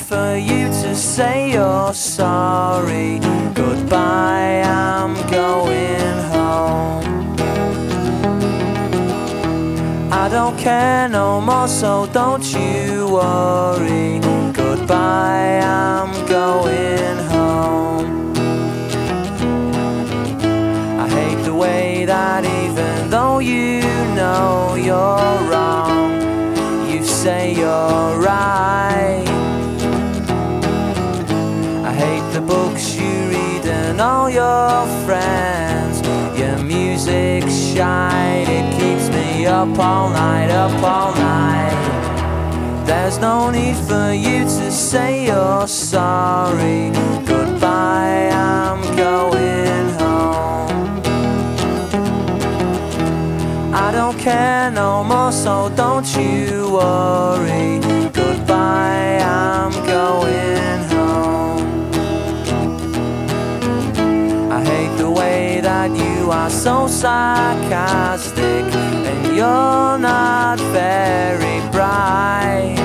for you to say you're sorry. Goodbye, I'm going home. I don't care no more, so don't you worry. Goodbye, I'm going home. I hate the way that even though you know you're wrong, you say you're right. I hate the books you read and all your friends. Your music's shite, it keeps me up all night, up all night. There's no need for you to say you're sorry. Goodbye, I'm going home. I don't care no more, so don't you worry. Goodbye, I'm going home. I hate the way that you are so sarcastic, and you're not very bright.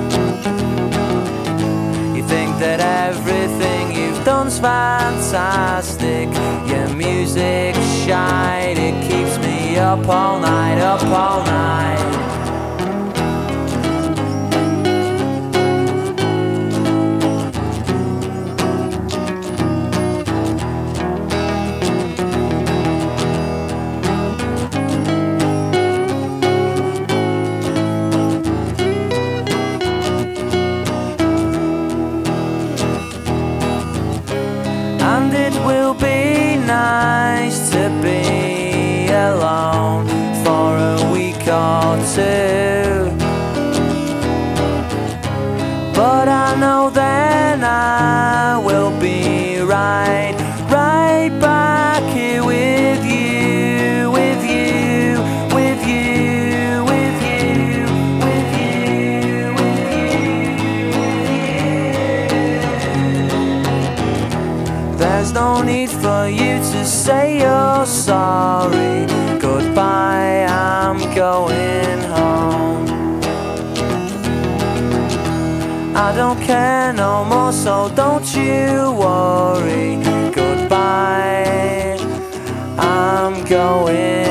You think that everything you've done's fantastic. Your music's shite, it keeps me up all night, up all night. And it will be nice to be alone for a week or two. But I know then I will be right back here with you, with you, with you, with you, with you, with you. There's no need for you to say you're sorry. Goodbye, I'm going home. I don't care no more, so don't you worry. Goodbye, I'm going